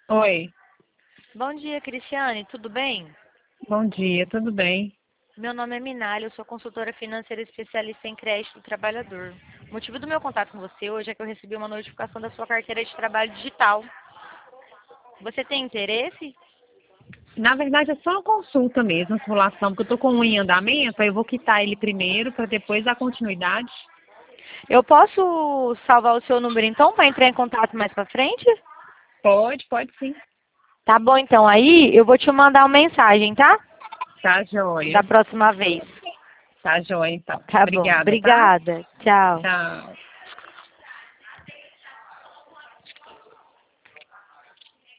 Oi, Bom dia, Cristiane, tudo bem? bom dia, tudo bem? Meu nome é Minalha, eu sou consultora financeira especialista em crédito do trabalhador. O motivo do meu contato com você hoje é que eu recebi uma notificação da sua carteira de trabalho digital. Você tem interesse? Na verdade é só uma consulta mesmo, uma simulação, porque eu tô com um em andamento, aí eu vou quitar ele primeiro para depois dar continuidade. Eu posso salvar o seu número então para entrar em contato mais para frente? Pode sim. Tá bom, então aí eu vou te mandar uma mensagem, tá? Tá Da joia. próxima vez. Tá joia, então. Tá bom. Obrigada, tá? Obrigada. Tchau. Tchau.